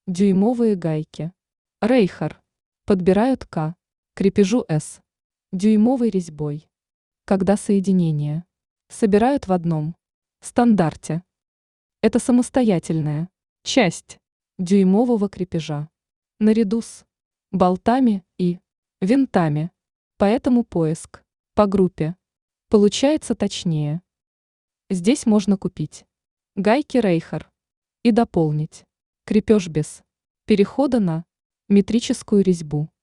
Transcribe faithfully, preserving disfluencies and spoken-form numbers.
Дюймовые гайки. Рейхер. Подбирают К. Крепежу С. Дюймовой резьбой. Когда соединения собирают в одном стандарте. Это самостоятельная часть дюймового крепежа. Наряду с болтами и винтами. Поэтому поиск по группе получается точнее. Здесь можно купить гайки Рейхер и дополнить крепеж без перехода на метрическую резьбу.